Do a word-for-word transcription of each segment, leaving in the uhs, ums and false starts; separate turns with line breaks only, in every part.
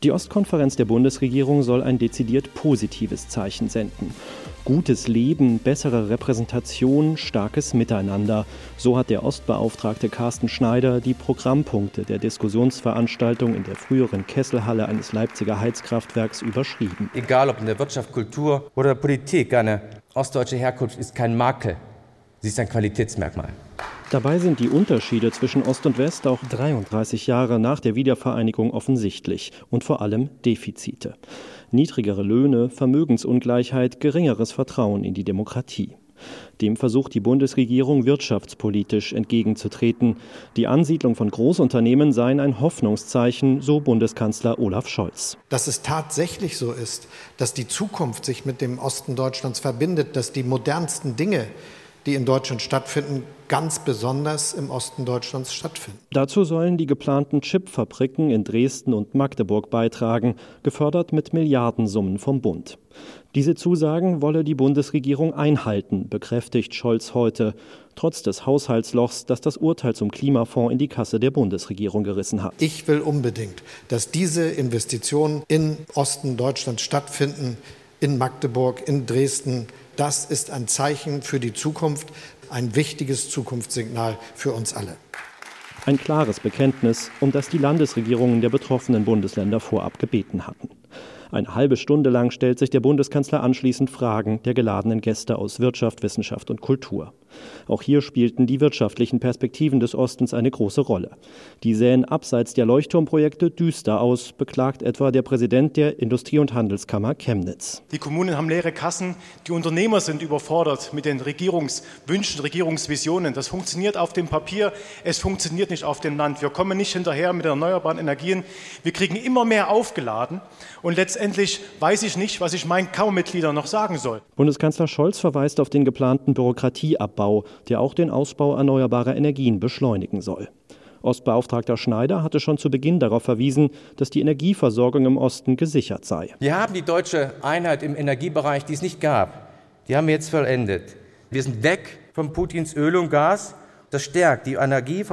Die Ostkonferenz der Bundesregierung soll ein dezidiert positives Zeichen senden. Gutes Leben, bessere Repräsentation, starkes Miteinander. So hat der Ostbeauftragte Carsten Schneider die Programmpunkte der Diskussionsveranstaltung in der früheren Kesselhalle eines Leipziger Heizkraftwerks überschrieben.
Egal ob in der Wirtschaft, Kultur oder Politik, eine ostdeutsche Herkunft ist kein Makel, sie ist ein Qualitätsmerkmal.
Dabei sind die Unterschiede zwischen Ost und West auch dreiunddreißig Jahre nach der Wiedervereinigung offensichtlich und vor allem Defizite. Niedrigere Löhne, Vermögensungleichheit, geringeres Vertrauen in die Demokratie. Dem versucht die Bundesregierung wirtschaftspolitisch entgegenzutreten. Die Ansiedlung von Großunternehmen sei ein Hoffnungszeichen, so Bundeskanzler Olaf Scholz.
Dass es tatsächlich so ist, dass die Zukunft sich mit dem Osten Deutschlands verbindet, dass die modernsten Dinge, die in Deutschland stattfinden, ganz besonders im Osten Deutschlands stattfinden.
Dazu sollen die geplanten Chipfabriken in Dresden und Magdeburg beitragen, gefördert mit Milliardensummen vom Bund. Diese Zusagen wolle die Bundesregierung einhalten, bekräftigt Scholz heute, trotz des Haushaltslochs, das das Urteil zum Klimafonds in die Kasse der Bundesregierung gerissen hat.
Ich will unbedingt, dass diese Investitionen im Osten Deutschlands stattfinden, in Magdeburg, in Dresden. Das ist ein Zeichen für die Zukunft, ein wichtiges Zukunftssignal für uns alle.
Ein klares Bekenntnis, um das die Landesregierungen der betroffenen Bundesländer vorab gebeten hatten. Eine halbe Stunde lang stellt sich der Bundeskanzler anschließend Fragen der geladenen Gäste aus Wirtschaft, Wissenschaft und Kultur. Auch hier spielten die wirtschaftlichen Perspektiven des Ostens eine große Rolle. Die sähen abseits der Leuchtturmprojekte düster aus, beklagt etwa der Präsident der Industrie- und Handelskammer Chemnitz.
Die Kommunen haben leere Kassen, die Unternehmer sind überfordert mit den Regierungswünschen, Regierungsvisionen. Das funktioniert auf dem Papier, es funktioniert nicht auf dem Land. Wir kommen nicht hinterher mit erneuerbaren Energien. Wir kriegen immer mehr aufgeladen und letztendlich weiß ich nicht, was ich meinen Kammermitgliedern noch sagen soll.
Bundeskanzler Scholz verweist auf den geplanten Bürokratieabbau, der auch den Ausbau erneuerbarer Energien beschleunigen soll. Ostbeauftragter Schneider hatte schon zu Beginn darauf verwiesen, dass die Energieversorgung im Osten gesichert sei.
Wir haben die deutsche Einheit im Energiebereich, die es nicht gab. Die haben wir jetzt vollendet. Wir sind weg von Putins Öl und Gas. Das stärkt die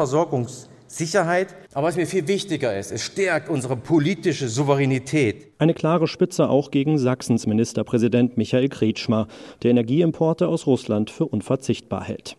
Energieversorgungssicherheit. Aber was mir viel wichtiger ist, es stärkt unsere politische Souveränität.
Eine klare Spitze auch gegen Sachsens Ministerpräsident Michael Kretschmer, der Energieimporte aus Russland für unverzichtbar hält.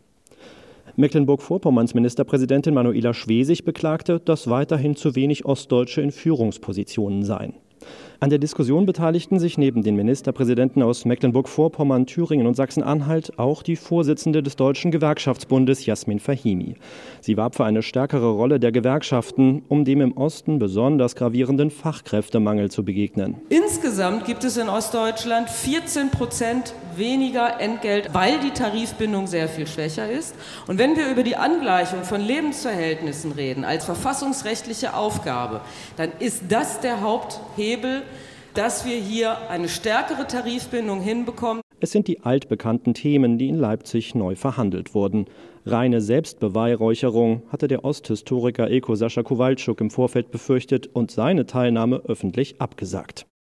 Mecklenburg-Vorpommerns Ministerpräsidentin Manuela Schwesig beklagte, dass weiterhin zu wenig Ostdeutsche in Führungspositionen seien. An der Diskussion beteiligten sich neben den Ministerpräsidenten aus Mecklenburg-Vorpommern, Thüringen und Sachsen-Anhalt auch die Vorsitzende des Deutschen Gewerkschaftsbundes Jasmin Fahimi. Sie warb für eine stärkere Rolle der Gewerkschaften, um dem im Osten besonders gravierenden Fachkräftemangel zu begegnen.
Insgesamt gibt es in Ostdeutschland vierzehn Prozent weniger Entgelt, weil die Tarifbindung sehr viel schwächer ist. Und wenn wir über die Angleichung von Lebensverhältnissen reden, als verfassungsrechtliche Aufgabe, dann ist das der Haupthebel, dass wir hier eine stärkere Tarifbindung hinbekommen.
Es sind die altbekannten Themen, die in Leipzig neu verhandelt wurden. Reine Selbstbeweihräucherung hatte der Osthistoriker Elko Sascha Kowalczuk im Vorfeld befürchtet und seine Teilnahme öffentlich abgesagt.